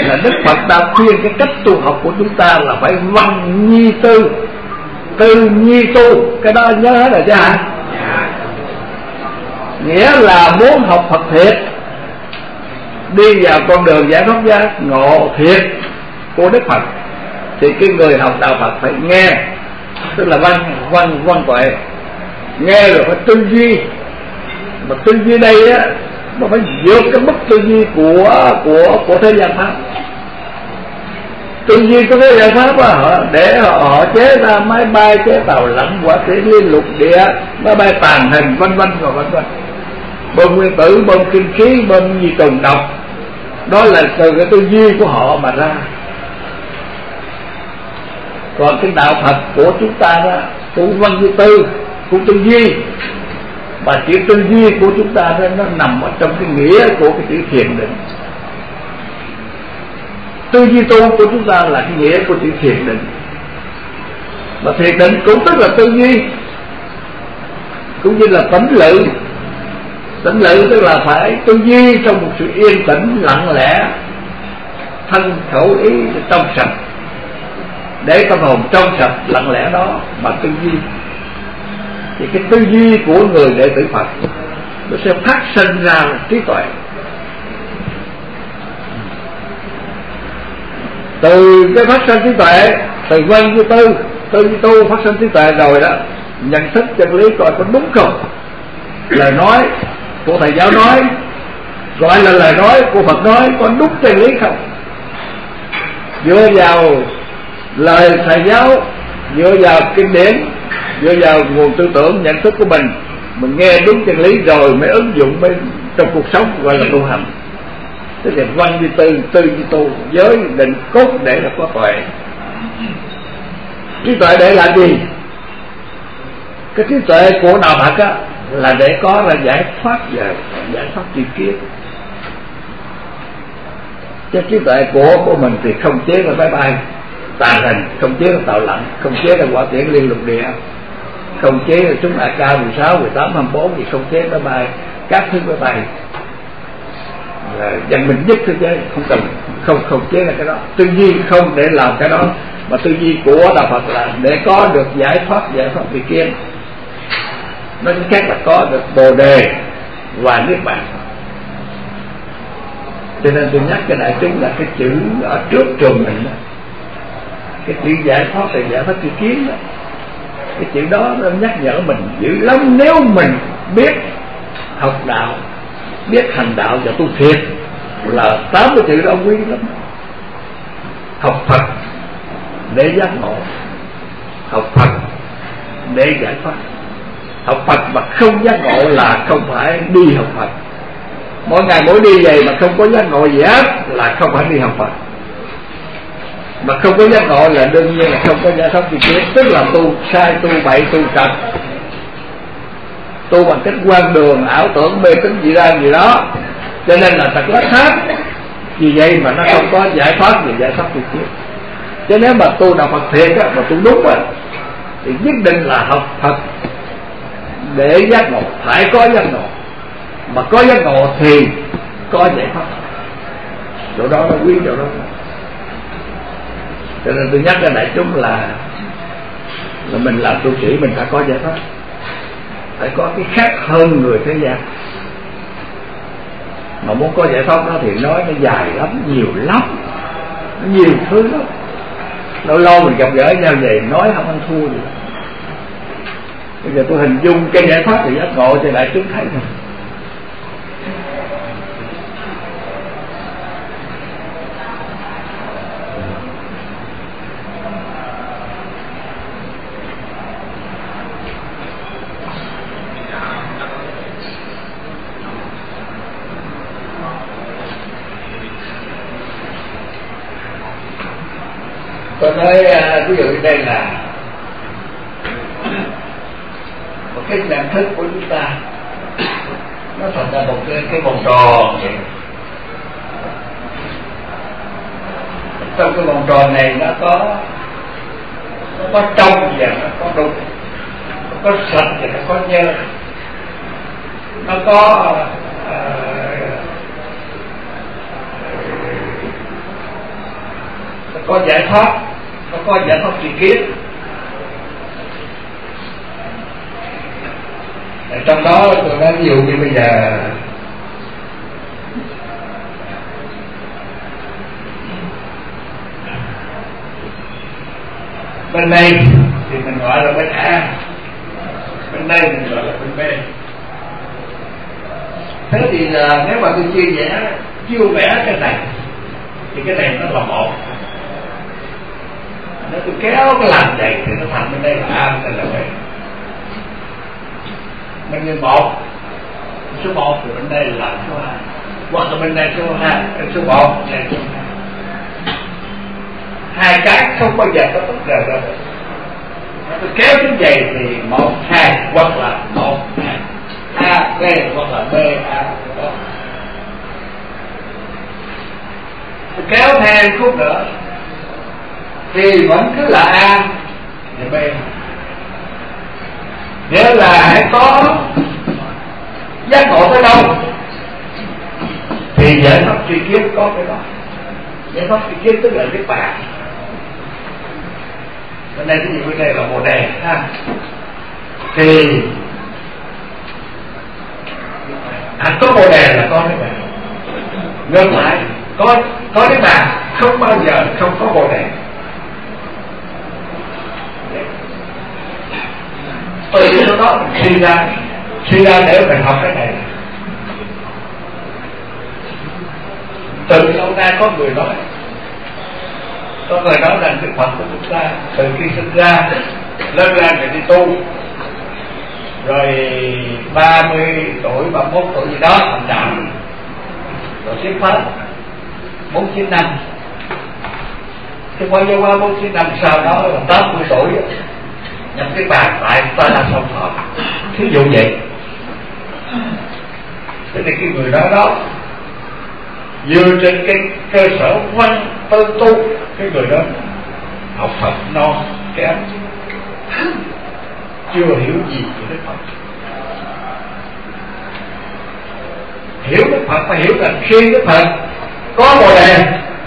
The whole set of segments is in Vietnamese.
là Đức Phật đã khuyên cái cách tu học của chúng ta là phải văn nhi tư, tư nhi tu. Cái đó nhớ hết rồi chứ hả? Nghĩa là muốn học Phật thiệt, đi vào con đường giải thoát giác ngộ thiệt của Đức Phật, thì cái người học đạo Phật phải nghe, tức là văn tuệ, nghe rồi phải tư duy. Mà tư duy đây á, nó phải vượt cái mức tư duy của thế gian pháp. Tư duy của thế gian pháp á, để họ chế ra máy bay, chế tàu lặn, hỏa tiễn liên lục địa, máy bay tàng hình, vân vân và vân vân, bơm nguyên tử, bơm kinh khí, bơm gì trùng độc. Đó là từ cái tư duy của họ mà ra. Còn cái đạo Phật của chúng ta đó, cũng văn như tư, cũng tư duy. Và chữ tư duy của chúng ta đó, nó nằm ở trong cái nghĩa của cái chữ thiền định. Tư duy tu của chúng ta là cái nghĩa của chữ thiền định. Mà thiền định cũng tức là tư duy, cũng như là tĩnh lự. Tĩnh lự tức là phải tư duy trong một sự yên tĩnh lặng lẽ, thân khẩu ý trong sạch, để tâm hồn trong sạch lặng lẽ đó mà tư duy. Thì cái tư duy của người đệ tử Phật nó sẽ phát sinh ra trí tuệ. Từ cái phát sinh trí tuệ, từ văn như tư, tư như tu phát sinh trí tuệ rồi đó, nhận thức chân lý coi có đúng không. Lời nói của thầy giáo nói, gọi là lời nói của Phật nói, có đúng chân lý không. Dựa vào lời thầy giáo, dựa vào kinh điển, dựa vào nguồn tư tưởng nhận thức của mình nghe đúng chân lý rồi mới ứng dụng bên trong cuộc sống, gọi là tu hành. Tức là văn như tư, tư như tu, giới định cốt để là có tuệ. Trí tuệ để làm gì? Cái trí tuệ của đạo Phật á, là để có ra giải thoát về giải thoát tri kiến. Chứ trí tuệ của mình thì không chế ra máy bay tàng hình, không chế ra tàu lặn, không chế ra hỏa tiễn liên lục địa, không chế ra súng AK-16, 18, 24 gì, không chế máy bay các thứ máy bay dân mình nhất thế giới, không cần không chế ra cái đó. Tư duy không để làm cái đó, mà tư duy của đạo Phật là để có được giải thoát tri kiến. Nói cách khác là có được Bồ Đề và Niết Bàn. Cho nên tôi nhắc cái đại chúng là cái chữ ở trước trường mình đó, cái chữ giải thoát là giải thoát tri kiến đó. Cái chữ đó nó nhắc nhở mình dữ lắm. Nếu mình biết học đạo, biết hành đạo và tu thiệt là 80 chữ đó quý lắm. Học Phật để giác ngộ, học Phật để giải thoát. Học Phật mà không giác ngộ là không phải đi học Phật. Mỗi ngày mỗi đi vậy mà không có giác ngộ gì hết là không phải đi học Phật. Mà không có giác ngộ là đương nhiên là không có giải thoát tri kiến, tức là tu sai, tu bậy, tu trật, tu bằng cách quan đường, ảo tưởng, mê tín gì ra gì đó. Cho nên là thật lắc hết. Vì vậy mà nó không có giải thoát gì, giải thoát tri kiến. Chứ nếu mà tu đạo Phật thiệt á, mà tu đúng á, thì nhất định là học Phật để giác ngộ, phải có giác ngộ. Mà có giác ngộ thì có giải thoát. Chỗ đó nó quý chỗ đó. Cho nên tôi nhắc cho đại chúng là mình làm tu sĩ mình phải có giải thoát, phải có cái khác hơn người thế gian. Mà muốn có giải thoát đó thì nói nó dài lắm, nhiều lắm, nó nhiều thứ lắm. Lâu lâu mình gặp gỡ nhau vậy nói không ăn thua gì. Bây giờ tôi hình dung cái giải thoát thì giác ngộ cho đại chúng thấy rồi. Tôi nói ví dụ đây là một cái nhận thức của chúng ta, nó thành ra một cái vòng tròn vậy. Trong cái vòng tròn này nó có trong và nó có đục, nó có sạch và nó có nhơ, nó có có giải thoát, có giải thoát tri kiến. Trong đó tôi nói ví dụ như bây giờ bên đây thì mình gọi là bên A, bên đây mình gọi là bên B. Thế thì nếu mà tôi chia vẽ cái này thì cái này nó là một. Nếu tôi kéo cái làm vậy thì nó thành bên đây là A, bên đây là B. Bên đây một, số 1 thì bên đây là số 2, hoặc là bên đây số 2, số 1, đây số 2. Hai cái không bao giờ có tách rời ra được. Tôi kéo xuống vậy thì 1, 2 hoặc là 1, 2, A, B hoặc là B, A. Tôi kéo thêm khúc nữa thì vẫn cứ là A và B. Nếu là hãy có giác ngộ tới đâu thì giải thoát tri kiến có cái đó. Giải thoát tri kiến tức là cái bàn. Bên đây cái gì bên đây là bồ đề ha. Thì có bồ đề là có cái bàn. Ngược lại có cái bàn không bao giờ không có bồ đề. Từ chỗ đó mình suy ra để mình học cái này. Từ lâu nay có người nói rằng Đức Phật của chúng ta từ khi sinh ra lớn lên rồi đi tu, rồi 30 tuổi 31 tuổi gì đó thành đạo, rồi xuất phát 49 năm, chứ qua vô qua 49 năm sau đó là 80 tuổi nhập cái bàn lại ta là xong thọ. Thí dụ vậy. Thế thì cái người đó dựa trên cái cơ sở văn tư tu, cái người đó học Phật non kém, chưa hiểu gì về Đức Phật. Hiểu Đức Phật phải hiểu rằng khi Đức Phật có bồ đề,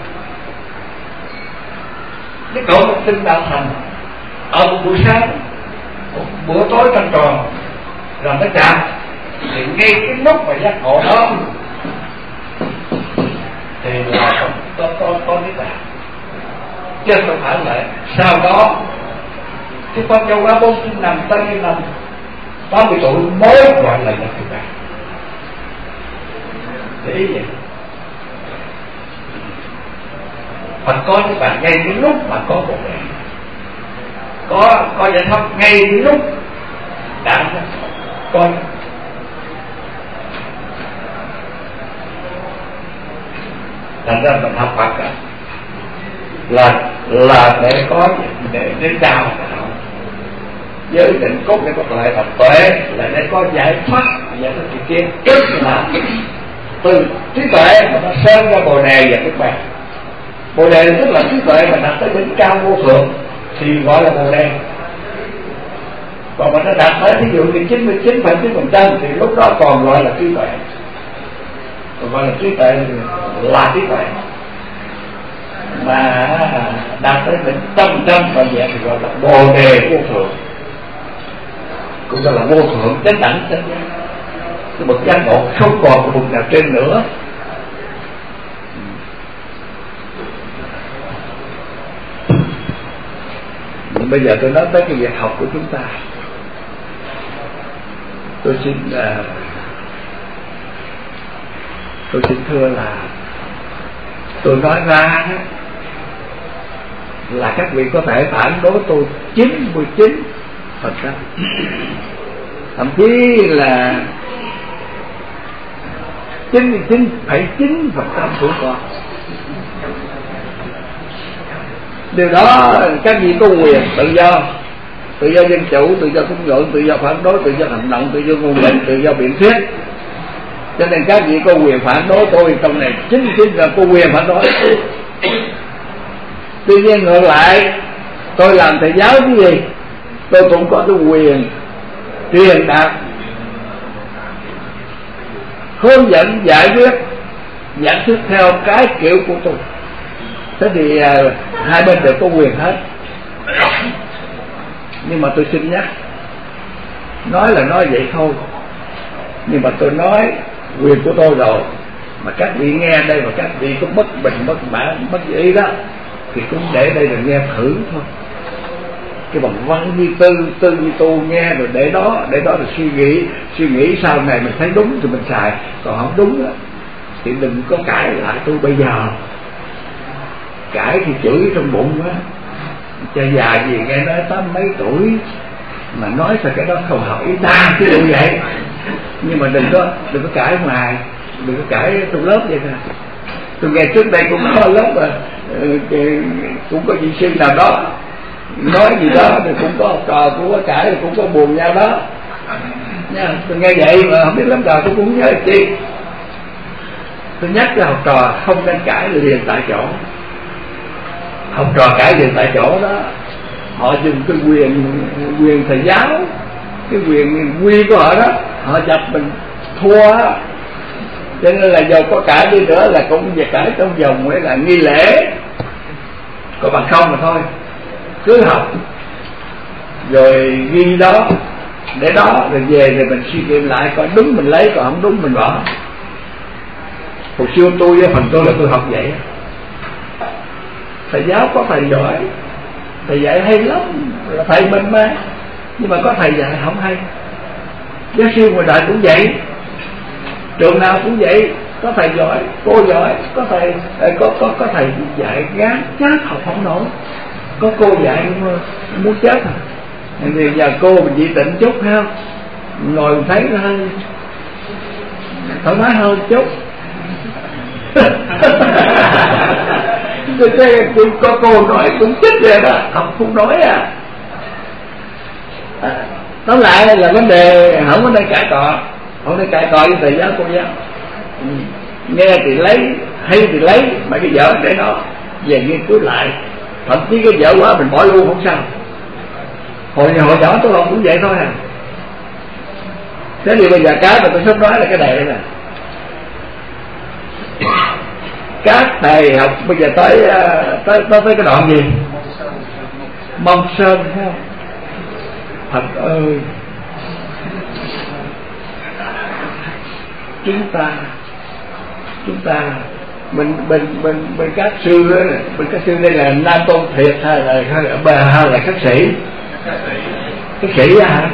cái cậu học sinh đạo thành ở một buổi sáng, một bữa tối trăng tròn rồi mới chạm, thì ngay cái lúc mà giác ngộ đó thì là có biết đạo, chứ không phải là sau đó cái con châu quá 49 năm tới cái năm 80 tuổi mới gọi là nhập cái bàn. Để ý vậy. Phật có cái bàn ngay cái lúc mà có bồ đề, có giải thoát ngay cái lúc đã có. Thành ra mình học Phật là để có để đào tạo giới định cốt để có lại tập tuệ, là để có giải thoát tri kiến, tức là từ trí tuệ mà nó sơn ra bồ đề và các bạn. Bồ đề tức là trí tuệ mà đạt tới đỉnh cao vô thượng thì gọi là bồ đề. Còn mà nó đạt tới ví dụ như 99,9% thì lúc đó còn gọi là trí tuệ. Còn gọi là trí tuệ là trí tuệ. Mà đạt tới đỉnh 100% và vậy thì gọi là bồ đề vô thượng, cũng gọi là vô thượng chánh đẳng chánh giác. Cái bậc giác ngộ không còn cái bậc nào trên nữa. Bây giờ tôi nói tới cái việc học của chúng ta. Tôi xin thưa là tôi nói ra là các vị có thể phản đối tôi 99%, thậm chí là 99,9% của con. Điều đó các vị có quyền tự do dân chủ, tự do thuyết luận, tự do phản đối, tự do hành động, tự do ngôn luận, tự do biện thuyết. Cho nên các vị có quyền phản đối tôi trong này, 99 là có quyền phản đối. Tuy nhiên ngược lại, tôi làm thầy giáo cái gì, tôi cũng có cái quyền truyền đạt, hướng dẫn, giải quyết, giải thích theo cái kiểu của tôi. Thế thì hai bên đều có quyền hết. Nhưng mà tôi xin nhắc, nói là nói vậy thôi, nhưng mà tôi nói quyền của tôi rồi, mà các vị nghe đây mà các vị có bất bình, bất mãn, bất ý đó thì cũng để đây rồi nghe thử thôi. Cái bằng văn như tư như tu nghe rồi để đó rồi suy nghĩ sau này mình thấy đúng thì mình xài, còn không đúng đó thì đừng có cãi lại tôi bây giờ. Cãi thì chửi trong bụng á, cha già gì nghe nói 80 mấy tuổi mà nói sao cái đó không hợp ý ta, chứ như vậy. Nhưng mà đừng có cãi ngoài, đừng có cãi trong lớp vậy nè. Tôi nghe trước đây cũng có lớp mà cũng có vị sư nào đó nói gì đó thì cũng có học trò cũng có cãi, thì cũng có buồn nhau đó nha. Tôi nghe vậy mà không biết lắm trò tôi cũng nhớ chi. Tôi nhắc cho học trò không nên cãi liền tại chỗ. Học trò cãi liền tại chỗ đó, họ dùng cái quyền thầy giáo, cái quyền quy của họ đó, họ chập mình thua. Cho nên là dù có cãi đi nữa là cũng về cãi trong vòng ấy là nghi lễ, có bằng không mà thôi. Cứ học rồi ghi đó, để đó rồi về rồi mình suy nghiệm lại, coi đúng mình lấy, còn không đúng mình bỏ. Hồi xưa tôi với phần tôi là tôi học vậy. Thầy giáo có thầy giỏi, thầy dạy hay lắm, là thầy mình mà, nhưng mà có thầy dạy không hay. Giáo sư ngoài đời cũng vậy, trường nào cũng vậy, có thầy giỏi, cô giỏi, có thầy có thầy dạy gán chết học không nổi, có cô dạy muốn chết à. Thì giờ cô mình dị tịnh chút ha, ngồi mình thấy nó hơi thoải mái hơn chút. Tôi có cô nói cũng chết rồi đó, học không nói à. Tóm lại là vấn đề không có nên cãi cọ, không nên cãi cọ với thầy giáo cô giáo. Nghe thì lấy, hay thì lấy, mà cái vợ để nó về nghiên cứu lại. Thậm chí cái vợ quá mình bỏ luôn không sao. Hồi nhỏ tôi học cũng vậy thôi à. Thế thì bây giờ cái mà tôi sắp nói là cái này nè. Các thầy học bây giờ tới cái đoạn gì? Mông Sơn thấy không? Thật ơi, chúng ta mình các sư đó, mình các sư đây là nam tôn thiệt hay là các sĩ? Các sĩ hả?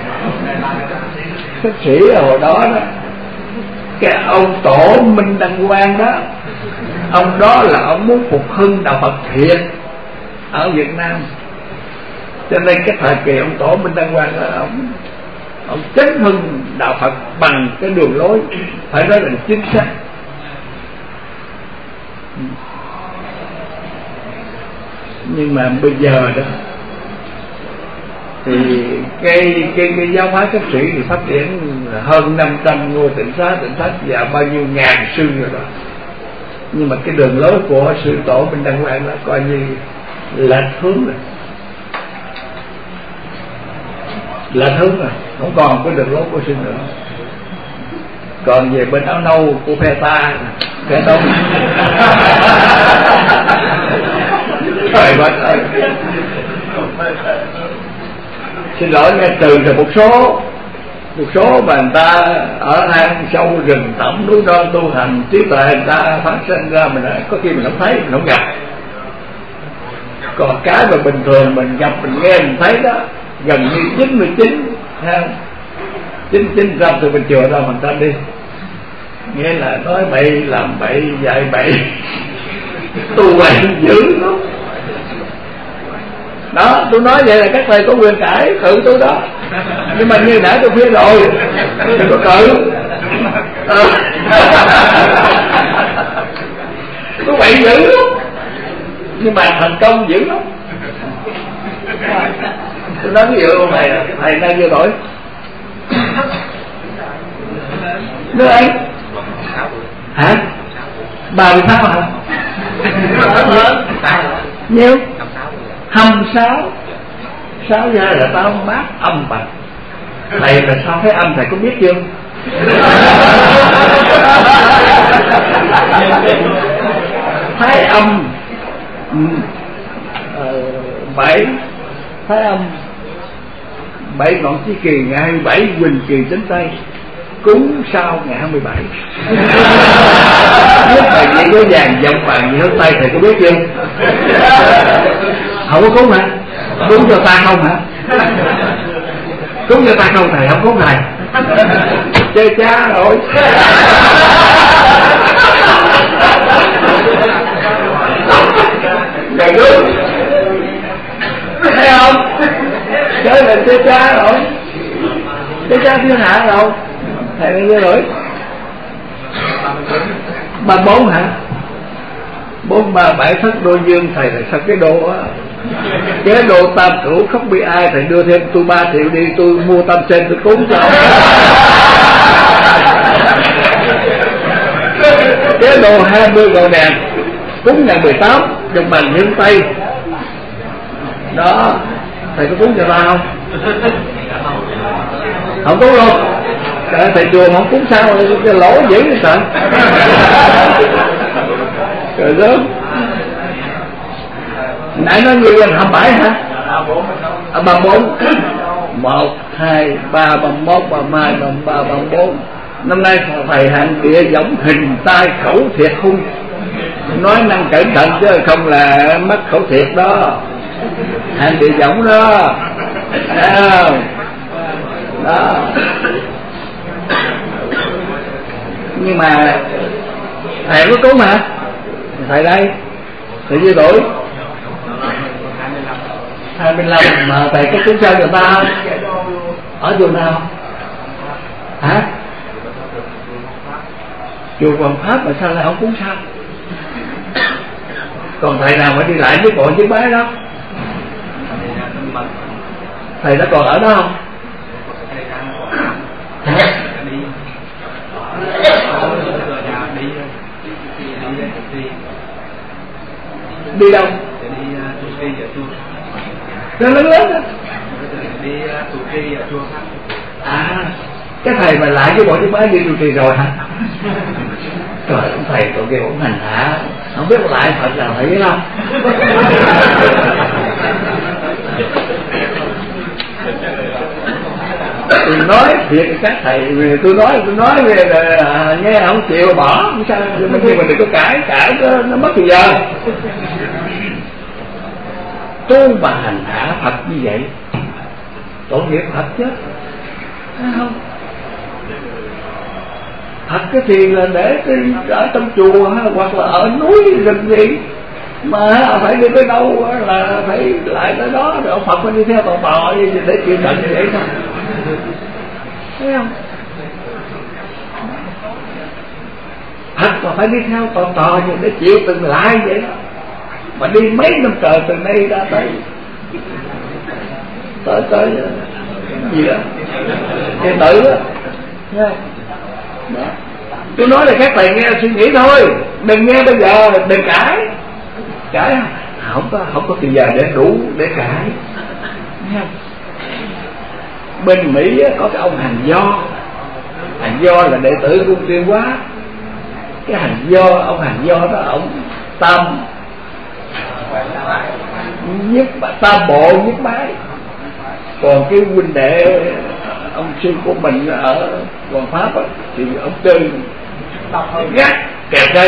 Các sĩ hồi đó đó, cái ông Tổ Minh Đăng Quang đó, ông đó là ông muốn phục hưng đạo Phật thiệt ở Việt Nam. Cho nên cái thời kỳ ông Tổ Minh Đăng Quang là ông chấn hưng đạo Phật bằng cái đường lối phải nói là chính xác. Nhưng mà bây giờ đó thì cái giáo phái cấp sĩ thì phát triển hơn 500 ngôi tịnh xá và bao nhiêu ngàn sư rồi đó. Nhưng mà cái đường lối của sư Tổ Minh Đăng Quang là coi như lệch hướng rồi, lệch hướng rồi, không còn cái đường lối của sư nữa. Còn về bên áo nâu của phe ta, phe đông trời đất ơi, xin lỗi nghe, trừ rồi một số mà người ta ở hang sâu rừng tẩm núi non tu hành trí tuệ, người ta phát sinh ra mình có khi mình không thấy, mình không gặp. Còn cái mà bình thường mình gặp, mình nghe, mình thấy đó gần như 99 99% từ mình chừa ra mình ta đi, nghĩa là nói bậy, làm bậy, dạy bậy, tu bậy dữ lắm đó. Tôi nói vậy là các thầy có quyền cãi cự tôi đó, nhưng mà như nãy tôi khuyên rồi, đừng có cự. Tôi bậy dữ lắm, nhưng mà thành công dữ lắm. Tôi nói ví dụ thầy đang nhiêu tuổi? Nước anh hả? 36 hả? Nhiêu? 26. 6 giờ là tao bác âm bạch. Thầy là sao thấy âm, thầy có biết chưa? Thái âm 7 Thái Âm 7 Ngọn Chí Kỳ ngày 27, Quỳnh Kỳ Tính Tây, cúng sau ngày 27. Biết thầy chỉ có vàng dòng vàng gì hướng Tây thầy có biết chưa? Không có cúng hả? Cúng cho ta không hả? Cúng cho ta không thầy, không cúng thầy. Chơi cha rồi. Ngày đúng thấy không? Chơi là chơi cha rồi, chơi cha thiên hạ rồi. Thầy bao nhiêu tuổi? 34 hả? 437 Thất Đô Dương. Thầy là sao cái đô á? Cái đô tam cửu không bị ai. Thầy đưa thêm tôi 3 triệu đi, tôi mua tam sen tôi cúng cho. Cái đô 20 ngọn đèn cúng ngày 18 trong bàn hướng Tây đó. Thầy có cúng cho ta không? Không cúng luôn. Thầy chùa không cúng sao cái lỗ dữ như sợ. Trời đất. Nãy nói như là 27 hả? 34 1, 2, 3, 31, 32, 33, 34. Năm nay thầy hạn địa giống hình tai khẩu thiệt hung. Nói năng cẩn thận chứ không là mất khẩu thiệt đó. Hạn địa giống đó. Đó. Nhưng mà thầy có cúng hả? Thầy đây. Thầy nhiêu tuổi? 25. Mà thầy có cúng sao người ta không? Ở chùa nào? Hả? Chùa Hoàng Pháp mà sao lại không cúng sao? Còn thầy nào phải đi lại với bộ chiếc bái đó? Thầy đã còn ở đó không? Đi đâu? Nó lớn lớn đó. À, cái thầy mà lại với bộ chiếc bái đi trụ trì rồi hả? Trời, ông thầy tụi kia cũng hành hạ, không biết lại Phật nào thầy biết không? Tôi nói thiệt các thầy, tôi nói về là nghe không chịu bỏ, không sao, mình đừng có cãi nó mất thời giờ. Tu mà hành hạ Phật như vậy, tội nghiệp Phật chứ, thấy không? Thật cái thì là để ở trong chùa hoặc là ở núi rừng gì mà phải đi tới đâu là phải lại tới đó, rồi ông Phật phải đi theo tò để chịu trận như vậy thôi, thấy không? Phật mà phải đi theo tò để chịu từng lại vậy đó, mà đi mấy năm trời từ đây ra tới gì đó cái tử đó, thấy không? Đó. Tôi nói là các thầy nghe suy nghĩ thôi, đừng nghe bây giờ, đừng cãi không có thời giờ để đủ để cãi. Bên Mỹ có cái ông Hành Do là đệ tử Cung Tiên Hóa. Cái ông Hành Do đó, ông tam bộ nhất bái. Còn cái huynh đệ ông sư của mình ở Hoàng Pháp thì ông Tư gắt kẹt trên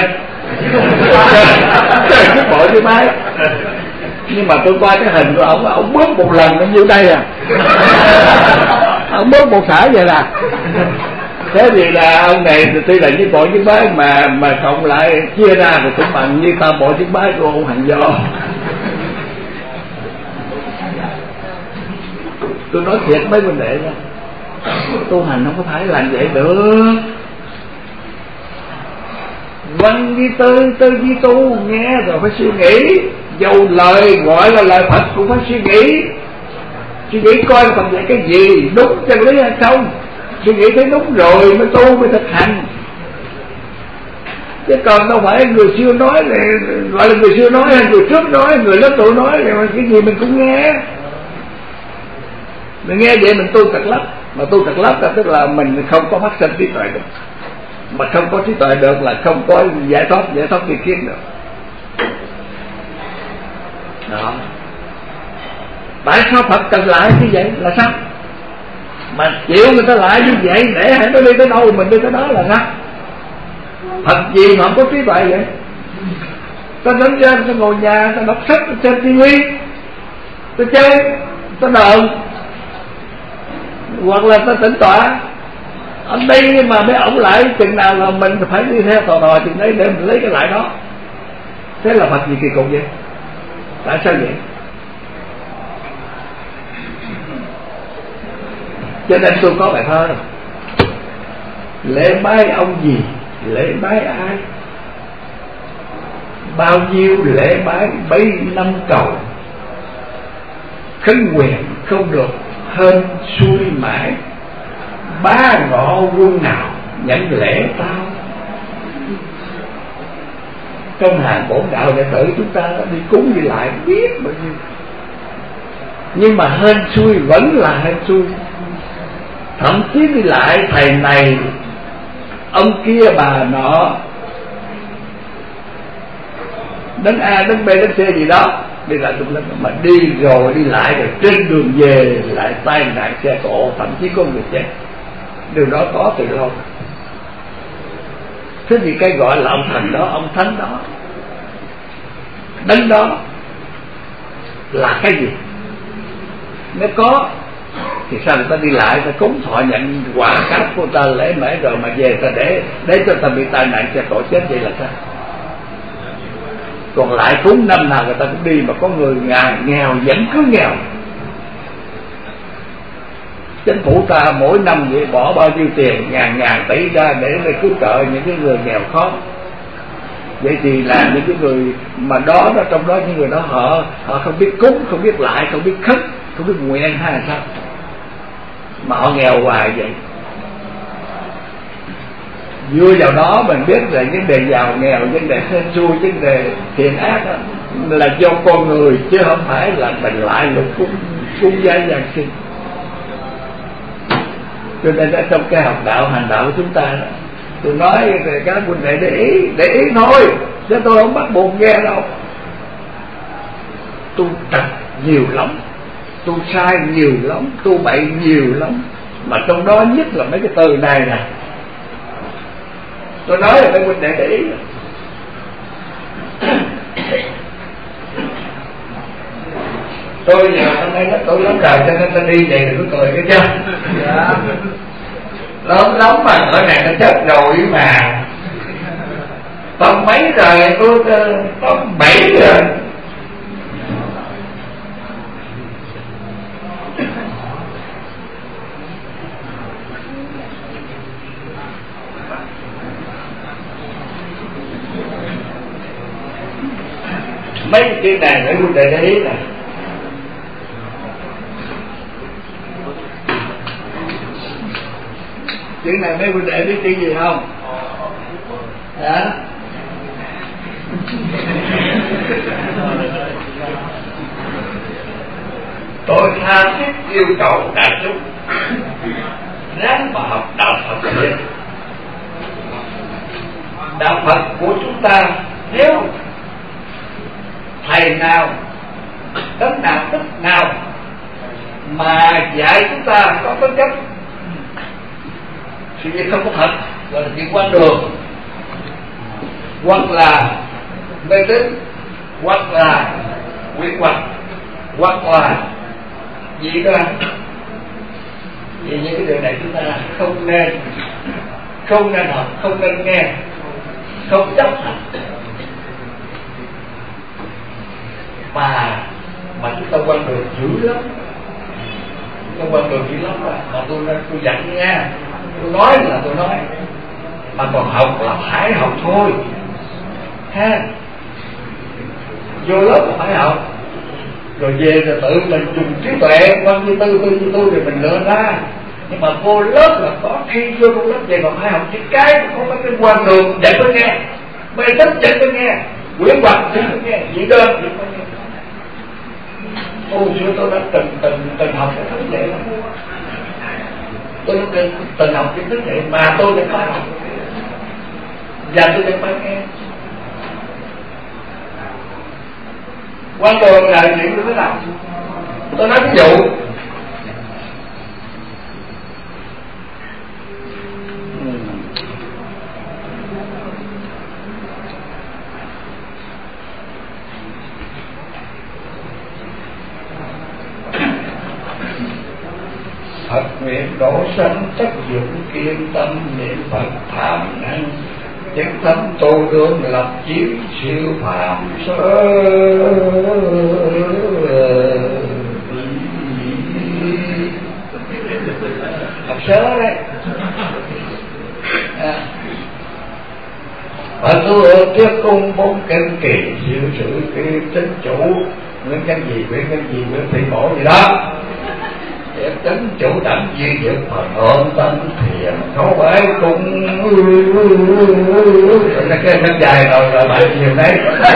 cái bộ chứ máy. Nhưng mà tôi coi cái hình của ông bước một lần nó như đây à. Ông bước một xả vậy là. Thế thì là ông này tuy là như bộ chiếc bái mà cộng lại chia ra thì cũng bằng như tam bộ chiếc bái của ông Hành Do. Tôi nói thiệt mấy vấn đề đó, tu hành không có phải làm vậy được. Văn di tư di tu, nghe rồi phải suy nghĩ. Dầu lời gọi là lời Phật cũng phải suy nghĩ coi còn vậy cái gì đúng chân lý hay không. Suy nghĩ thấy đúng rồi mới tu, mới thực hành. Chứ còn đâu phải người xưa nói là gọi là người xưa nói hay người trước nói, người lớn tuổi nói rồi cái gì mình cũng nghe. Mình nghe vậy mình tu tật lấp. Mà tu tật lấp là tức là mình không có phát sinh trí tuệ được. Mà không có trí tuệ được là không có giải thoát tri kiến được. đó. Tại sao Phật cần lại như vậy là sao? Mà chịu người ta lại như vậy để hãy nó đi tới đâu mình đi tới đó là sao? Phật gì mà không có trí tuệ vậy? Ta đến trên, ta ngồi nhà, ta đọc sách, ta xem tivi, ta chơi, ta đờn, hoặc là ta tĩnh tọa. Anh đi nhưng mà mấy ổng lại chừng nào là mình phải đi theo tò chừng đấy để mình lấy cái lại đó. Thế là Phật gì kỳ cục vậy? Tại sao vậy? Cho nên tôi có bài thơ rồi. Lễ bái ông gì, lễ bái ai? Bao nhiêu lễ bái bấy năm cầu, khấn nguyện không được hên xuôi mãi. Ba ngọ quân nào nhận lễ tao. Trong hàng bổn đạo đệ tử chúng ta đi cúng đi lại biết bao nhiêu, nhưng mà hên xuôi vẫn là hên xuôi. Thậm chí đi lại thầy này ông kia bà nọ, đến A đến B đến C gì đó, đi lại tùm lum, mà đi rồi đi lại rồi trên đường về lại tai nạn xe cộ, thậm chí có người chết. Điều đó có từ lâu. Thế thì cái gọi là ông thần đó, ông thánh đó, đấng đó là cái gì? Nếu có thì sao người ta đi lại, ta cúng thọ nhận quả cáp của ta lễ mễ rồi mà về ta để cho ta bị tai nạn xe cộ chết, vậy là sao? Còn lại cúng năm nào người ta cũng đi, mà có người nghèo vẫn cứ nghèo. Chính phủ ta mỗi năm vậy bỏ bao nhiêu tiền, ngàn tỷ ra để cứu trợ những cái người nghèo khó. Vậy thì là những cái người mà đó trong đó, những người đó họ không biết cúng, không biết lại, không biết khất, không biết nguyện hay là sao mà họ nghèo hoài vậy. Vui vào đó mình biết là vấn đề giàu nghèo, vấn đề hên xui, vấn đề thiện ác đó, là do con người chứ không phải là mình lại lục cúng gia Giáng sinh. Cho nên ở trong cái học đạo hành đạo của chúng ta đó, tôi nói về các huynh đệ để ý thôi, chứ tôi không bắt buộc nghe đâu. Tôi trật nhiều lắm, tôi sai nhiều lắm, tôi bậy nhiều lắm, mà trong đó nhất là mấy cái từ này nè. Tôi nói là các huynh đệ để ý. Tôi giờ hôm nay nó tôi lắm trời, cho nên tôi đi vậy là tôi cười cái chứ. Dạ. Lớn lắm mà ở này nó chết rồi mà. Tầm mấy rồi tôi tầm 7 rồi. Mấy chuyện này phải huynh đệ để ý nè. Chuyện này mấy huynh đệ biết chuyện gì không? Hả? Tôi tha thiết yêu cầu đại chúng ráng mà học đạo Phật đi. Đạo Phật của chúng ta, nếu thầy nào, đấng nào, tức nào mà dạy chúng ta có tính chất sự việc không có thật, gọi là chuyện quan đường, hoặc là mê tín, hoặc là quyến hoặc, hoặc là gì đó, vì những cái điều này chúng ta không nên học, không nên nghe, không chấp hành. Mà chúng ta quan đường dữ lắm, chúng ta quan đường dữ lắm mà tôi dặn nha, tôi nói là tôi nói, mà còn học là phải học thôi ha. Vô lớp là phải học, rồi về rồi tự mình dùng trí tuệ quan như tư rồi mình lựa ra. Nhưng mà vô lớp là có khi vô trong lớp về còn phải học những cái có mấy cái quan đường dạy tôi nghe, mê thích dạy tôi nghe, quyến hoặc dạy tôi nghe, dị đơn dạy tôi nghe. Ôi xưa tôi đã từng học cái thứ vậy lắm. Tôi đã từng học cái thứ vậy mà tôi đã phải học và tôi đã phải nghe. Quan đồ là chuyện như thế nào? Tôi nói ví dụ Phật nguyện độ sanh tất dụng kiên tâm niệm Phật tham năng chứng tâm tu đương lập chiến siêu phàm sơ học sớ đấy. Phật tu ước trước cung bốn kinh kỳ siêu sự kim chính chủ nguyên nhân gì nguyên thị bổ gì đó để tính chủ đảnh duy dựng phần ơn tâm thiền thấu bái cung cái nó dài rồi bạn nhiều đấy.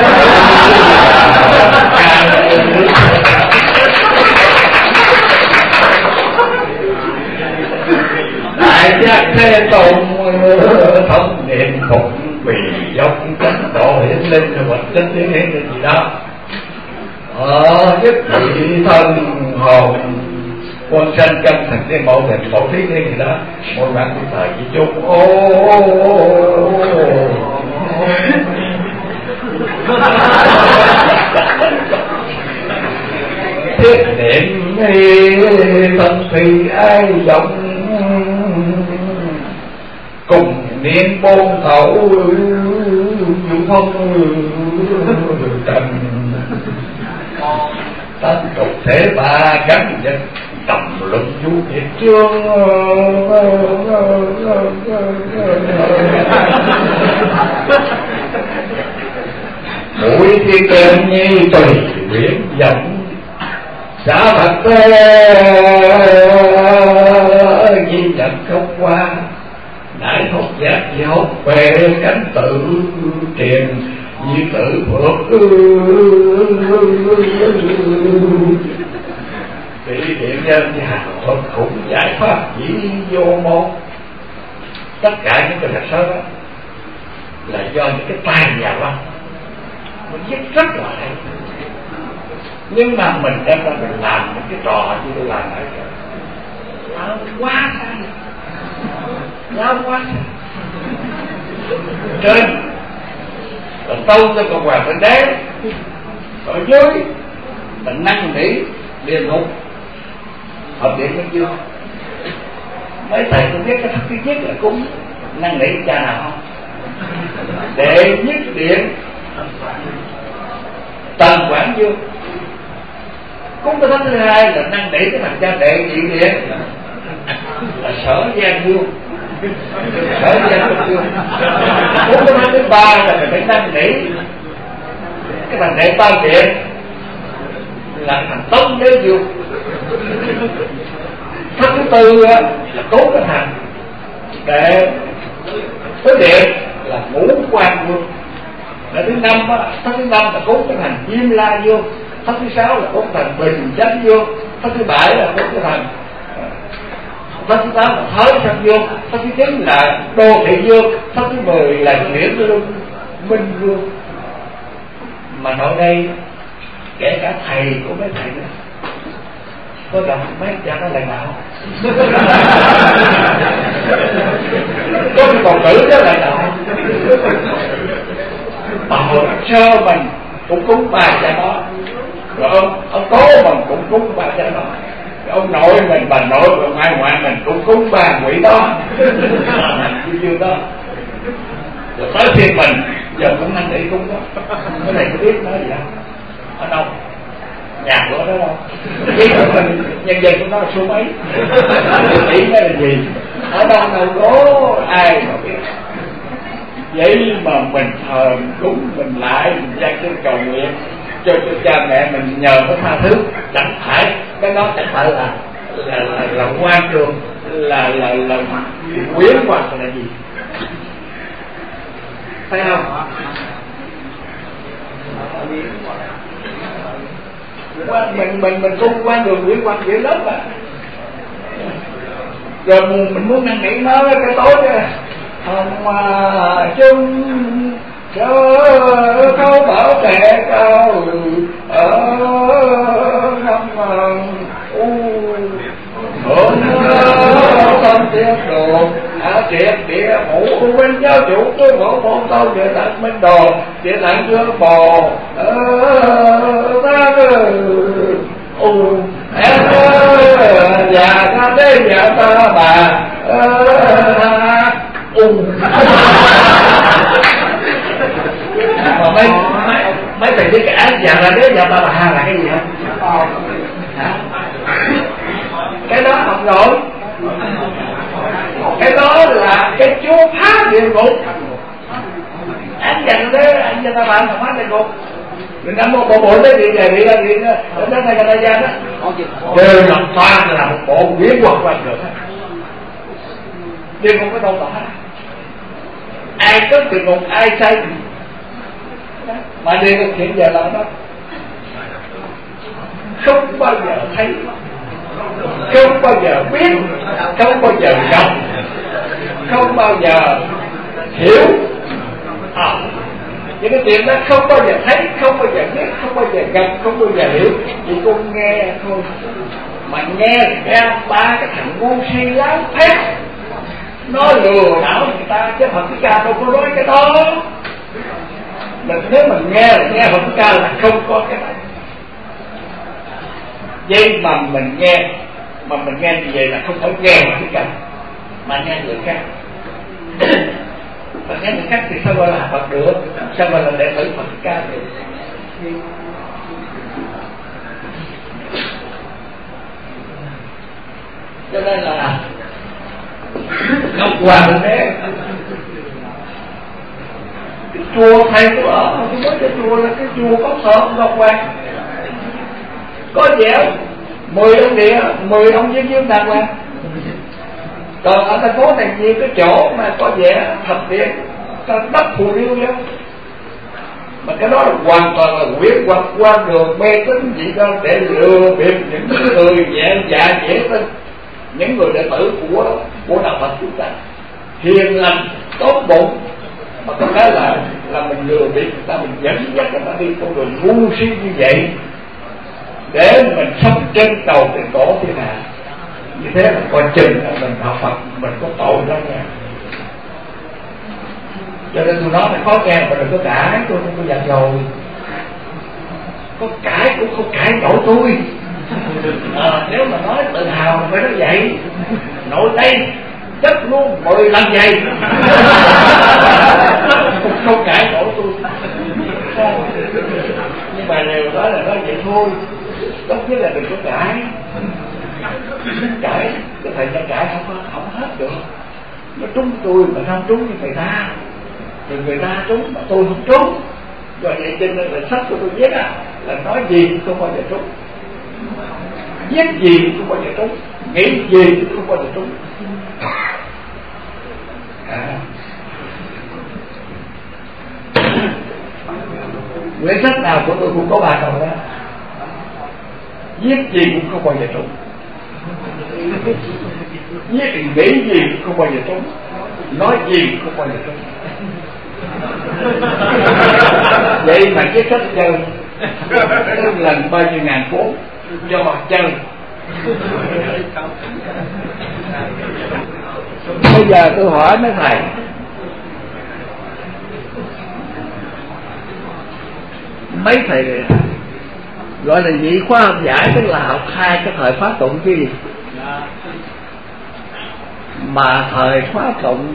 Đại giác thế tôn thông niệm phục vì dòng chánh độ hiển linh hoặc chánh tiến hiển linh gì đó nhất vị thân hồn quân sanh chân thành cái mẫu hình mẫu thí cái gì đó mỗi bạn cái thời chỉ chung thiết niệm thân phi ai vọng cùng niệm bôn khẩu du phong trần tất trục thế ba gắn dân tầm luận du hiệp chương mũi thiên tên nhi tùy biến dòng xã Phật tê di nhận không qua đại thốt giác di hốt về cánh tự truyền di tự phước vị hiện nhân hàng thuật khủng giải pháp chỉ vô môn. Tất cả những cái lịch sử đó là do những cái tài nhà văn mình viết rất là hay, nhưng mà mình đem ra mình làm những cái trò như tôi làm ở nó quá sai, nó quá sai. Trên là tâu cho cộng hòa thượng đế, ở dưới là năn nỉ địa ngục hợp điện với chưa. Mấy thầy tôi biết cái thứ nhất là cúng năn nỉ cha nào không? Đệ nhất điện Tần Quảng Dương. Cúng cái thứ hai là năn nỉ cái thằng cha đệ nhị điện là Sở Giang Dương. Sở Giang Dương. Cúng cái thứ ba là phải năn nỉ cái thằng đệ tam điện là thằng Tống Đế Dương. Thứ tư là cúng cái thằng đệ tứ điện là Ngũ Quan Vương. Là thứ năm là cúng cái thằng Diêm La Dương. Thứ sáu là cúng thằng Bình Chánh Dương. Thứ bảy là cúng cái thằng thứ tám là Thới Sâm Dương. Thứ chín là Đô Thị Dương. Thứ 10 là Nguyễn Lương Minh Dương. Mà ở đây kể cả thầy của mấy thầy đó có gặp mấy cha nó lần nào có cái còn tử đó lần nào mà hồi sơ mình cũng cúng ba cha đó, rồi ông cố mình cũng cúng ba cha đó, rồi ông nội mình bà nội và mai ngoại mình cũng cúng ba quỷ đó dương đó, rồi tới phiên mình giờ cũng năn nỉ cúng đó. Cái này có biết nói gì không? Ở đâu? Nhà của đó đâu? Biết mình nhân dân của nó là số mấy? Ý nó là gì? Ở đâu có ai mà biết? Vậy mà mình thờ cúng mình lại mình trang chân cầu nguyện cho cha mẹ mình nhờ có tha thứ, chẳng phải cái đó chẳng phải là quan trường, là quyến hoặc là gì? Thấy không? Mình cung quan đường quyến hoặc dễ lắm à. Rồi mình muốn năn nỉ nó cái tối đó hồng chung chớ khâu bảo trẻ cao năm tâm tiết đồ triệt địa phủ minh giáo chủ tôi ngộ phong tông địa tạng minh đồ địa tạng chưa bồ ta em già ta thế già ta bà mà mấy thầy biết cả già là đứa già ta bà là cái gì không? Hả? Cái đó học rồi. Cái đó là cái chúa phá địa ngục. Anh dành đấy, anh cho ta bạn là phá địa ngục. Mình đã một bộ tới địa về địa ra địa ở đó này là gian đó. Đều làm toan là một bộ biến quật quanh được. Địa ngục có đâu tỏa. Ai có địa ngục ai xây. Mà địa ngục hiện giờ là đó. Không bao giờ thấy, không bao giờ biết, không bao giờ gặp, không bao giờ hiểu. Những cái chuyện đó không bao giờ thấy, không bao giờ biết, không bao giờ gặp, không bao giờ hiểu. Chỉ con nghe thôi. Mà nghe ra ba cái thằng ngu si láo phép nó lừa đảo người ta, chứ Phật Thích Ca đâu có nói cái đó. Mà nếu mà nghe Phật Thích Ca là không có cái đó. Vậy mà mình nghe như vậy là không phải nghe Phật Thích Ca, mà nghe người khác. Mà nghe người khác thì sao gọi là Phật được, sao gọi là đệ tử Phật Thích Ca được. Cho nên là Ngọc Hoàng thế cái chùa thầy tôi ở, tôi nói cái chùa là cái chùa có sợ Ngọc Hoàng, có dẻo 10 ông địa, 10 ông dương đàng hoàng. Còn ở thành phố này nhiều cái chỗ mà có vẻ thập điện ta đắp phù điêu vô, mà cái đó là hoàn toàn là huyết hoặc qua đường mê tín gì đó để lừa bịp những người nhẹ dạ dễ tin, những người đệ tử của đạo Phật chúng ta hiền lành tốt bụng, mà có cái là mình lừa bịp người ta, mình dẫn dắt người ta đi con đường ngu si như vậy để mình sống trên đầu trên cổ thế nào. Như thế là coi chừng là mình học Phật mình có tội đó nha. Cho nên tôi nói là khó nghe mà đừng có cãi tôi dặn rồi. Có cãi cũng không cãi nổi tôi. Nếu mà nói tự hào thì phải nói vậy. Nội Tây chất luôn 10 lần vậy. Không cãi nổi tôi. Nhưng mà điều đó là nói vậy thôi. Tốt nhất là đừng có cãi. Cãi, cái thời gian cãi không hết được. Nó trúng tôi mà không trúng như người ta, thì người ta trúng mà tôi không trúng. Rồi vậy cho nên là sách của tôi viết là nói gì cũng không bao giờ trúng, viết gì cũng không bao giờ trúng, nghĩ gì cũng không bao giờ trúng. Quyển sách nào của tôi cũng có 3 câu đó, viết gì cũng không bao giờ trúng, viết nghĩ gì cũng không bao giờ trúng, nói gì cũng không bao giờ trúng. Vậy mà viết sách chơi lần bao nhiêu ngàn cuốn cho chơi. Bây giờ tôi hỏi mấy thầy, mấy thầy gọi là vị khoa học giải, tức là học 2 cái thời Pháp Tụng chứ gì. Mà thời Pháp Tụng,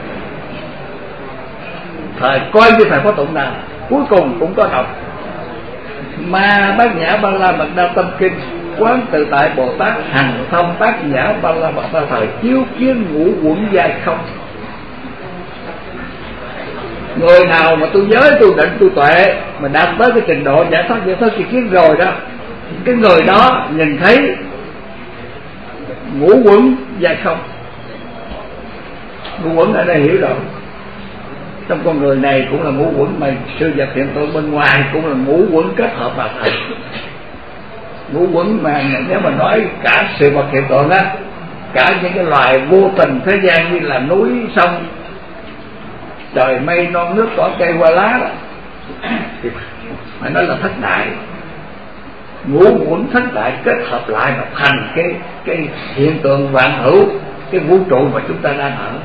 thời coi như thời Pháp Tụng nào cuối cùng cũng có đọc Ma Bát Nhã Ba La Mật Đa Tâm Kinh, Quán Tự Tại Bồ Tát Hằng Thông Bát Nhã Ba La Mật Đa Thời Chiếu Kiến Ngũ Quẩn Giai Không. Người nào mà tôi giới, tôi định, tôi tuệ mà đạt tới cái trình độ giải thoát tri kiến rồi đó, cái người đó nhìn thấy ngũ quẩn giai không. Ngũ quẩn ở đây hiểu rồi, trong con người này cũng là ngũ quẩn, mà sự vật hiện tượng bên ngoài cũng là ngũ quẩn kết hợp vào thành. Ngũ quẩn mà nếu mà nói cả sự vật hiện tượng á, cả những cái loài vô tình thế gian như là núi sông trời mây non nước cỏ cây hoa lá đó, thì phải nói là thất đại. ngũ uẩn thất đại kết hợp lại mà thành cái hiện tượng vạn hữu, cái vũ trụ mà chúng ta đang ở.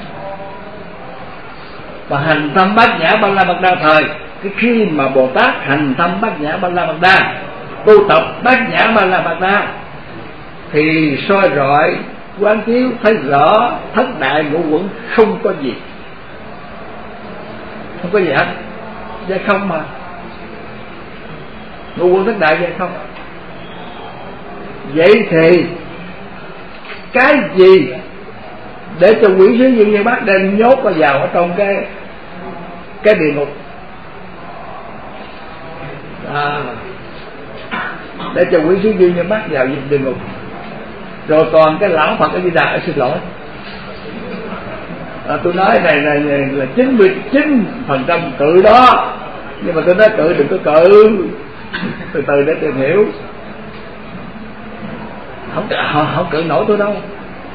Và hành tâm bát nhã ba la mật đa thời, cái khi mà Bồ Tát hành tâm bát nhã ba la mật đa, tu tập bát nhã ba la mật đa, thì soi rọi quán chiếu thấy rõ thất đại ngũ uẩn không có gì, không có gì hết, vậy không mà. Ngũ uẩn thất đại vậy không. Vậy thì cái gì để cho quỷ sứ Dương Như Bác đem nhốt vào ở trong cái địa ngục? Để cho quỷ sứ Dương Như Bác vào địa ngục. Rồi còn cái lão Phật A Di Đà, xin lỗi, tôi nói này là 99% cự đó, nhưng mà tôi nói cự đừng có cự, từ từ để tìm hiểu. Không cự nổi tôi đâu.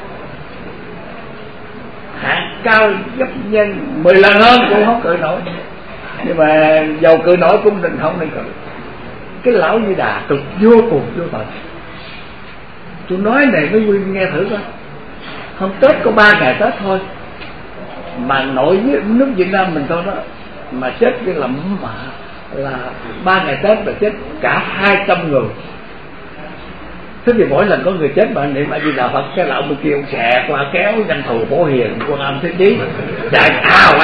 Hạt cao gấp nhân 10 lần hơn cũng không cự nổi, nhưng mà dầu cự nổi cũng đừng không nên cự. Cái lão Di Đà cực vô cùng vô tận. Tôi nói này với Nguyên nghe thử coi. Hôm Tết có 3 ngày Tết thôi, mà nội nước Việt Nam mình thôi đó, mà chết cái lầm mà là 3 ngày Tết là chết cả 200 người. Thế thì mỗi lần có người chết mà niệm A Di Đà Phật, cái lão bên kia ông xẹ qua kéo danh thù Phổ Hiền, Quan Âm Thế Chí chạy ao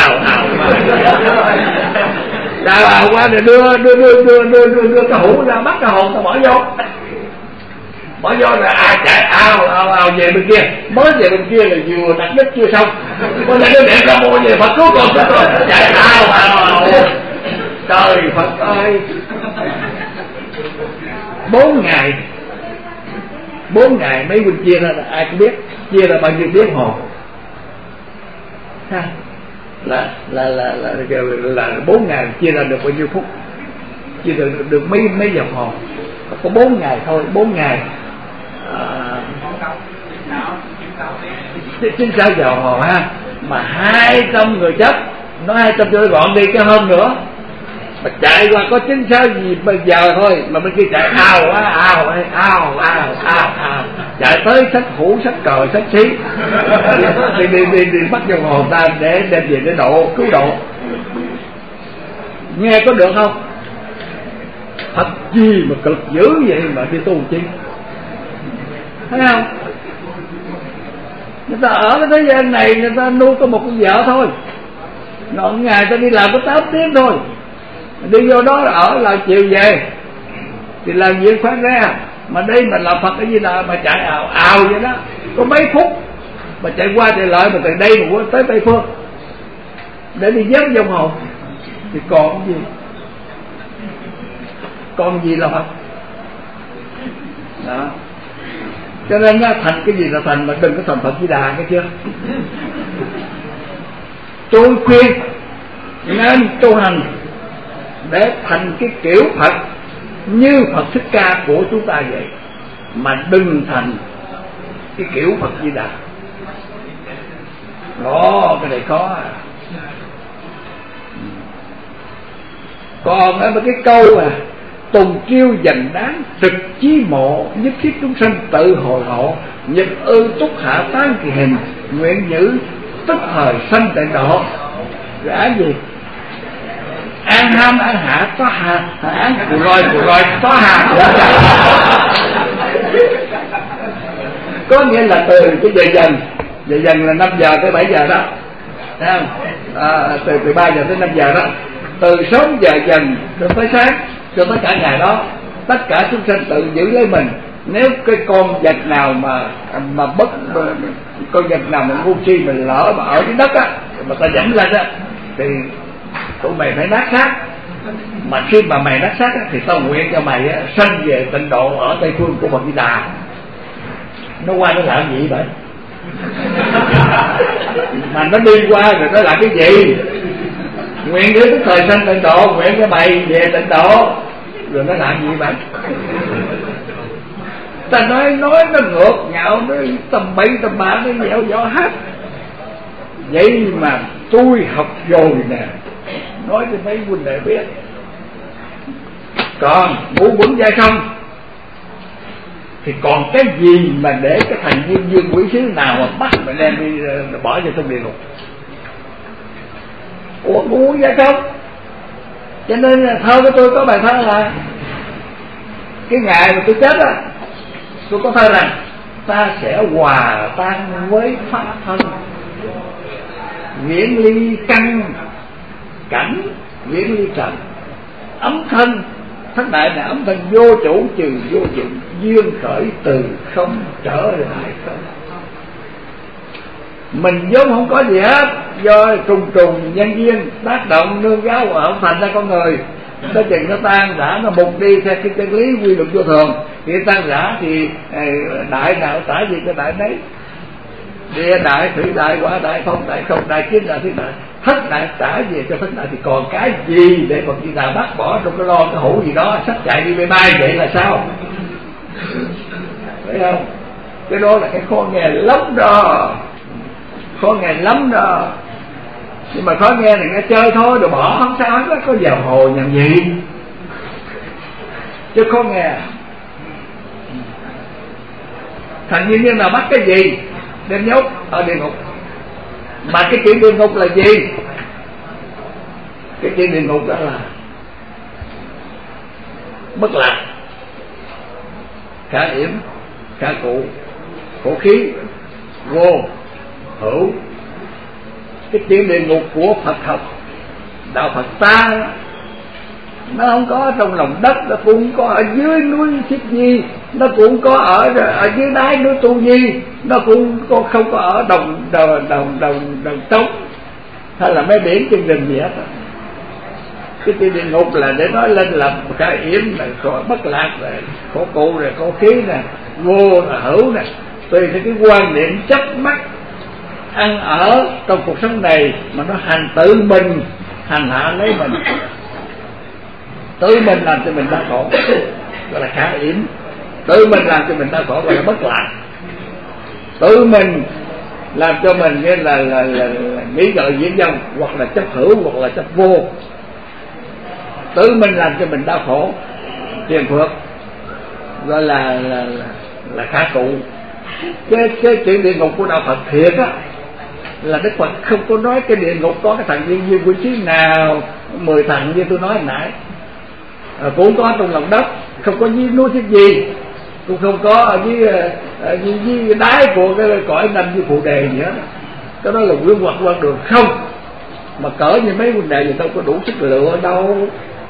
qua để đưa cái hũ ra, bắt cái hồn ta bỏ vô là ai chạy ao về bên kia. Mới về bên kia là vừa đặt đất chưa xong, có thể nó điện ra mua về Phật cứu con chạy ao. Trời Phật ơi, 4 ngày mấy huynh chia ra là ai cũng biết, chia ra bao nhiêu tiếng hồ ha, là 4 ngày chia ra được bao nhiêu phút, chia được mấy vòng hồ. Có 4 ngày thôi, 4 ngày 96 giờ hồ ha, mà 200 người chết. Nói 200 cho gọn đi cái hơn nữa, mà chạy qua có 96 gì bây giờ thôi, mà bên kia chạy ao, chạy tới xách hũ, xách cờ, xách xí đi bắt vào hồn ta để đem về để cứu độ. Nghe có được không? Thật gì mà cực dữ vậy mà đi tu chi, thấy không? Người ta ở cái thế gian này, người ta nuôi có một con vợ thôi, ngọn ngày ta đi làm có 8 tiếng thôi, đi vô đó ở là chiều về thì làm việc khoan ra. Mà đây mà làm Phật cái gì là mà chạy ào vậy đó, có mấy phút mà chạy qua chạy lại, mà từ đây mà tới Tây Phương để đi dám vong hồn thì còn gì là Phật đó. Cho nên thành cái gì là thành, mà đừng có thành Phật Di Đà, nghe chưa? Tôi khuyên nên tu hành để thành cái kiểu Phật như Phật Thích Ca của chúng ta vậy, mà đừng thành cái kiểu Phật Di Đà. Đó, cái này khó à. Còn ở cái câu mà tùng kêu dành đáng trực chí mộ, nhất thiết chúng sanh tự hồi hộ, nhập ư túc hạ tán kỳ hình, nguyện giữ tức thời sanh tịnh độ. Gã gì? An ham an hạ có hà, án của rồi có hà. Có nghĩa là từ cái giờ dần là 5 giờ tới 7 giờ đó, thấy không? Từ 3 giờ tới 5 giờ đó, từ 6 giờ dần cho tới sáng, cho tới cả ngày đó, tất cả chúng sanh tự giữ lấy mình. Nếu cái con vật nào mà con vật nào mà ngu si mình lỡ mà ở dưới đất á, mà ta dẫm lên á, thì tụi mày phải nát xác. Mà khi mà mày nát xác á, thì tao nguyện cho mày á, sanh về tịnh độ ở Tây Phương của Phật Di Đà. Nó qua nó làm gì vậy? Mà nó đi qua rồi nó làm cái gì? Nguyện đến cái thời sanh tịnh độ, nguyện cho mày về tịnh độ. Rồi nó làm gì vậy? Ta nói nó ngược ngạo, nó tầm bậy tầm bạ, nó dẻo dọ hết. Vậy mà tôi học rồi nè, nói cho mấy huynh đệ biết, Còn ngũ quẩn giai không thì còn cái gì mà để cái thằng nhân viên quỷ sứ nào mà bắt mà đem đi bỏ vào trong địa ngục? Ủa ngũ quẩn giai không? Cho nên là thơ của tôi có bài thơ là cái ngày mà tôi chết á, tôi có thơ rằng ta sẽ hòa tan với pháp thân, viễn ly căn cảnh, viễn ly trần. Ấm thân thất đại là ấm thân vô chủ trừ vô dụng, duyên khởi từ không trở lại không. Mình vốn không có gì hết, do trùng trùng nhân duyên tác động nương giáo của ông thành ra con người. Tới chừng nó tan rã, nó mục đi theo cái chân lý quy luật vô thường. Khi tan rã thì đại nào trả gì cho đại đấy. Địa đại, thủy đại, hỏa đại, phong đại, không đại, kiến đại, thiên đại. Thất đại trả về cho thất đại thì còn cái gì để mà người ta bắt bỏ trong cái lo cái hũ gì đó sắp chạy đi bay bay vậy là sao? Thấy không? Cái đó là cái khó nghe lắm đó, khó nghe lắm đó. Nhưng mà khó nghe này nghe chơi thôi, rồi bỏ không sao hết, có vào hồi làm gì chứ khó nghe. Thành nhiên nhân nào bắt cái gì đem nhốt ở địa ngục. Mà cái chuyện địa ngục là gì? Cái chuyện địa ngục đó là bất lạc, khả yểm, khả cụ, khổ khí, vô, hữu. Cái chuyện địa ngục của Phật học, đạo Phật ta nó không có trong lòng đất, nó cũng có ở dưới núi Xích Di, nó cũng có ở dưới đáy núi Tu Di, nó cũng không có ở đồng trống hay là mấy biển trên rừng gì hết. Cái chuyện địa ngục là để nói lên là khả yểm, là bất lạc, là khổ cụ, rồi khổ khí nè, vô là hữu nè. Tùy theo cái quan niệm chấp mắc ăn ở trong cuộc sống này mà nó hành tự mình hành hạ lấy mình, tự mình làm cho mình đau khổ gọi là khả yểm, tự mình làm cho mình đau khổ gọi là bất lạc, tự mình làm cho mình nghĩa là nghĩ ngợi diễn dông, hoặc là chấp hữu, hoặc là chấp vô. Tự mình làm cho mình đau khổ tiền phước gọi là khả cụ. Cái chuyện địa ngục của đạo Phật thiệt á là Đức Phật không có nói cái địa ngục có cái thằng viên viên vị trí nào 10 thằng như tôi nói hồi nãy, cũng có trong lòng đất, không có dưới núi Xích Di, cũng không có ở dưới đáy của cái cõi năm như phụ đề gì hết. Cái đó là quyến hoặc quan đường không, mà cỡ như mấy vấn đề thì đâu có đủ sức lựa đâu.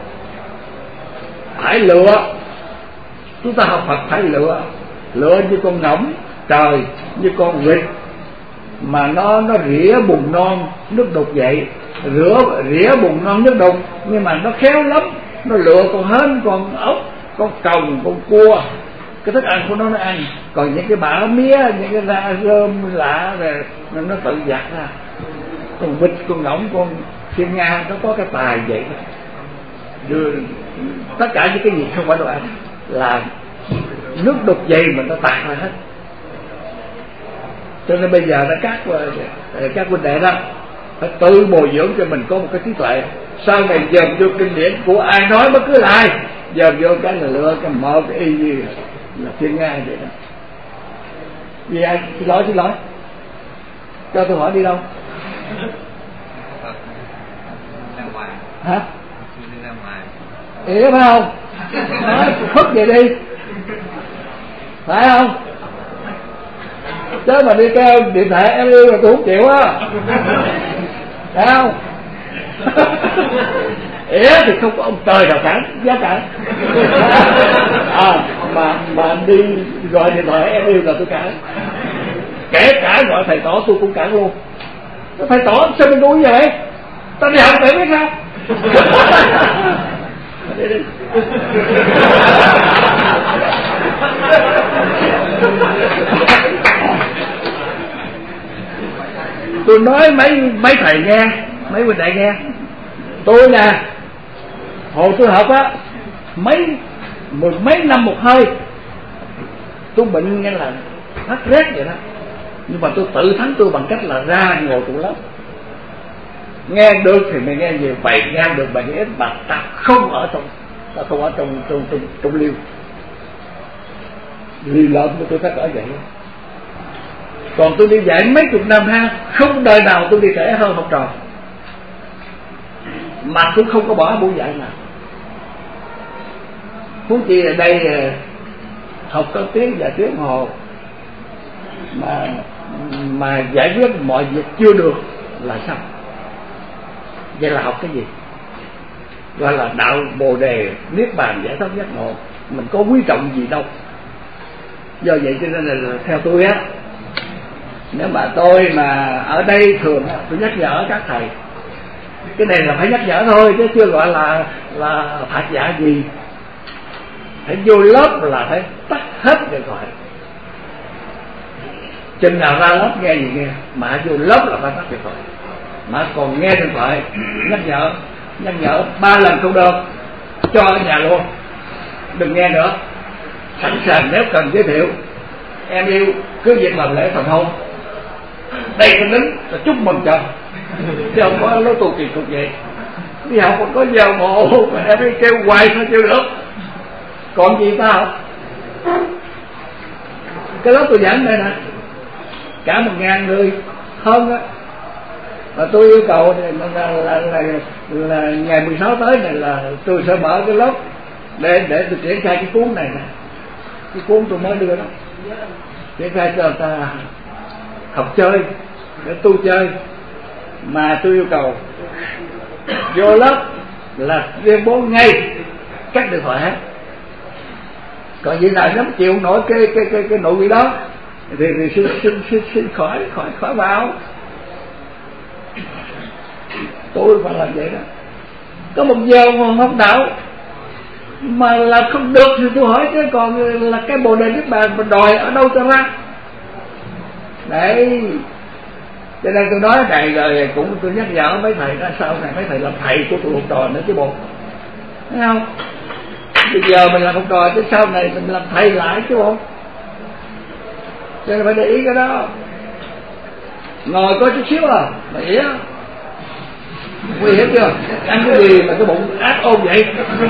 Phải lựa, chúng ta học Phật phải lựa như con ngỗng trời, như con vịt mà nó rỉa bùn non nước đục vậy, rỉa bùn non nước đục, nhưng mà nó khéo lắm, nó lựa con hến, con ốc, con còng, con cua, cái thức ăn của nó ăn. Còn những cái bã mía, những cái da rơm lạ rồi nó tự giặt ra. Con vịt, con ngỗng, con thiên nga nó có cái tài vậy đó. Đưa tất cả những cái gì không phải đồ ăn là nước đục vậy mà nó tạt ra hết. Cho nên bây giờ nó các huynh đệ đó phải tự bồi dưỡng cho mình có một cái trí tuệ, sau này dòm vô kinh điển của ai nói bất cứ là ai, dòm vô cái là lựa cái một cái y như là thiên nga vậy đó. Vì ai? Xin lỗi cho tôi hỏi đi đâu? Hả? Phải không? Nói khuất vậy đi, phải không? Chứ mà đi kêu điện thoại em yêu là tôi không chịu á, phải không? Ế thì không có ông trời nào cản, giá cản. Mà anh đi gọi điện thoại em yêu là tôi cản, kể cả gọi thầy tổ tôi cũng cản luôn. Thầy tổ sao mình đuổi vậy? Tao đi học để biết sao? Đi. Tôi nói mấy thầy nghe, mấy huynh đệ nghe, tôi nè, hồi tôi học á, mười mấy năm một hơi, tôi bệnh nghe là phát rét vậy đó, nhưng mà tôi tự thắng tôi bằng cách là ra ngồi tủ lớp, nghe được thì mày nghe nhiều, bày ngang được bài ít mà ta không ở trong ta không ở trong liêu lớn của tôi phải ở vậy. Còn tôi đi dạy mấy chục năm ha, không đời nào tôi đi trễ hơn học trò, mà tôi không có bỏ buổi dạy nào. Huống chi ở đây học có tiếng và tiếng hồ mà giải quyết mọi việc chưa được là sao? Vậy là học cái gì? Gọi là đạo Bồ Đề Niết Bàn giải thoát giác ngộ. Mình có quý trọng gì đâu. Do vậy cho nên là theo tôi á, nếu mà tôi mà ở đây thường tôi nhắc nhở các thầy, cái này là phải nhắc nhở thôi chứ chưa gọi là phạt dạy gì. Phải vô lớp là phải tắt hết điện thoại. Chừng nào ra lớp nghe gì nghe, mà vô lớp là phải tắt điện thoại. Mà còn nghe điện thoại nhắc nhở 3 lần câu đơn cho ở nhà luôn, đừng nghe nữa. Sẵn sàng nếu cần giới thiệu em yêu cứ việc làm lễ thành hôn, đây cái đứng là chúc mừng cho, chứ không có lối tu kỳ cục vậy. Đi học còn có giờ ngộ mà em ấy kêu hoài sao chưa được. Còn gì ta học? Cái lớp tôi giảng đây nè, cả 1.000 người hơn á, mà tôi yêu cầu là ngày 16 tới này là tôi sẽ mở cái lớp để tôi triển khai cái cuốn này nè, cái cuốn tôi mới đưa đó, triển khai cho người ta học chơi, để tu chơi. Mà tôi yêu cầu vô lớp là tuyên bố ngay cắt điện thoại hết. Còn gì nào dám chịu nổi cái nội quy đó thì xin khỏi vào. Tôi phải làm vậy đó. Có một giờ mà học đạo mà làm không được thì tôi hỏi chứ còn là cái Bồ Đề Niết Bàn mà đòi ở đâu cho ra. Đấy, cho nên tôi nói này rồi cũng tôi nhắc nhở mấy thầy ra sau này, mấy thầy làm thầy của tôi học trò nữa chứ bộ, thấy không? Bây giờ mình làm học trò chứ sau này mình làm thầy lại chứ bộ, cho nên phải để ý cái đó. Ngồi có chút xíu à mà ý á, nguy hiểm chưa? Ăn cái gì mà cái bụng ác ôn vậy?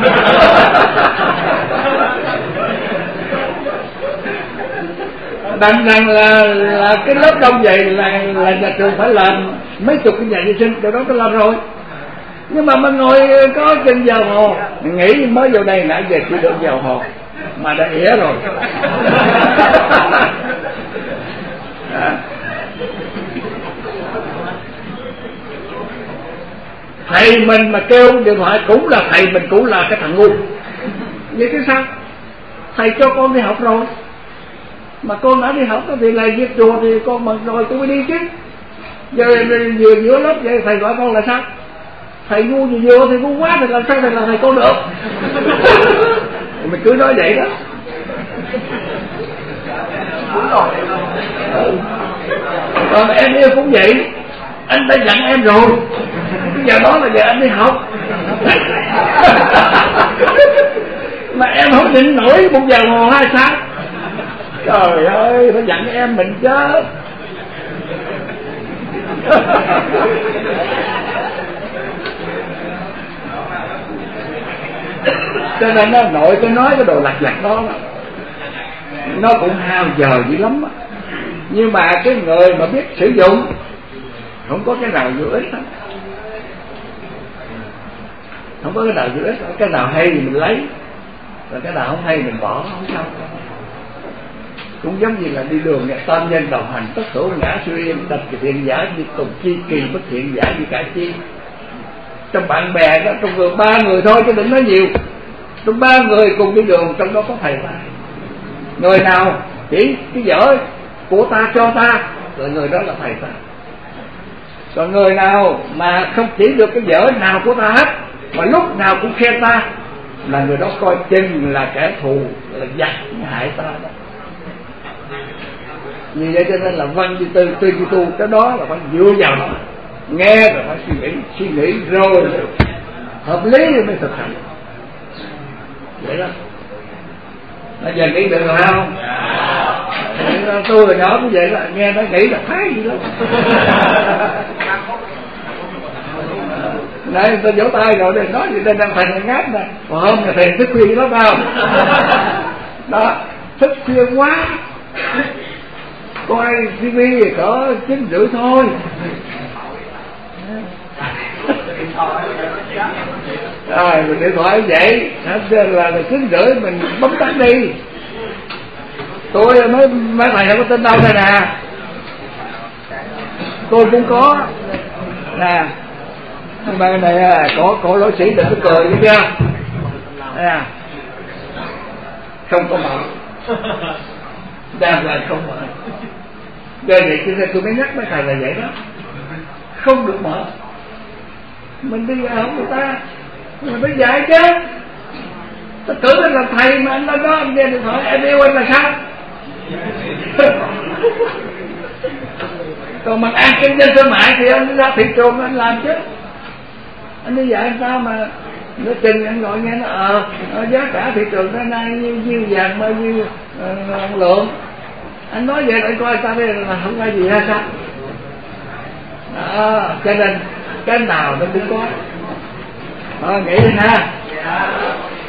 Đằng rằng là cái lớp đông vậy là nhà trường phải làm mấy chục cái nhà vệ sinh, điều đó có làm rồi. Nhưng mà mình ngồi có chân vào hồ, mình nghĩ mới vô đây nãy giờ chỉ được vào hồ mà đã ỉa rồi. Thầy mình mà kêu điện thoại cũng là thầy mình, cũng là cái thằng ngu. Vậy chứ sao? Thầy cho con đi học rồi, mà con đã đi học thì là việc chùa thì con mà rồi tôi mới đi chứ. Giờ vừa giữa lớp vậy thầy gọi con là sao? Thầy ngu gì vừa thì ngu quá thì làm sao thầy là thầy con được? Mình cứ nói vậy đó. Còn em yêu cũng vậy, anh đã dặn em rồi, bây giờ đó là giờ anh đi học. Mà em không nhịn nổi 1 giờ hồ 2 sáng. Trời ơi, phải dặn em mình chứ. Cho nên nó nội cái nói cái đồ lặt vặt đó nó cũng hao giờ dữ lắm. Nhưng mà cái người mà biết sử dụng không có cái nào vô ích hết. Không có cái nào vô ích, cái nào hay thì mình lấy, rồi cái nào không hay mình bỏ, không sao. Cũng giống như là đi đường này, tam nhân đồng hành tất hữu ngã suy yên, tập thiện giả như cùng chi, kỳ bất thiện giả như cả chi. Trong bạn bè đó, trong người 3 người thôi chứ đừng nói nhiều. Trong 3 người cùng đi đường, trong đó có thầy ta. Người nào chỉ cái vở của ta cho ta là người đó là thầy ta. Còn người nào mà không chỉ được cái vở nào của ta hết, mà lúc nào cũng khen ta, là người đó coi chừng là kẻ thù, là giặc hại ta đó. Vì vậy cho nên là văn như tư, tư như tu, cái đó là phải dựa vào nó, nghe rồi phải suy nghĩ rồi hợp lý rồi mới thực hành. Vậy đó. Bây giờ nghĩ được rồi không? Tôi là nhỏ cũng vậy đó, nghe nó nghĩ là thái gì đó. Nãy người ta vỗ tay rồi đừng nói gì, đang thành là ngáp nè. Còn hôm là thầy thức khuya đó phải không? Đó, thức khuya quá, coi TV có 9:30 thôi. Rồi mình điện thoại vậy là 9:30 mình bấm tắt đi. Tôi mới thầy không có tin đâu đây nè, tôi cũng có nè. Bài này có lỗ sĩ đừng có cười chứ chưa nè, không có mở, đang là không mở. Giờ vậy cho nên tôi mới nhắc mấy thầy là vậy đó, không được mở. Mình đi không người ta, mình phải dạy chứ. Tôi tưởng anh là thầy mà anh nói đó, anh nghe điện thoại em yêu anh là sao? Còn mà ăn kinh doanh thương mại thì anh ra thị trường anh làm chứ. Anh đi dạy sao mà nó trình anh gọi nghe nó giá cả thị trường nó nay nhiêu vàng bao nhiêu lượng. Anh nói vậy để coi sao đây là không có gì hay sao? Đó, cho nên cái nào nó cũng có. Nghĩ đi ha.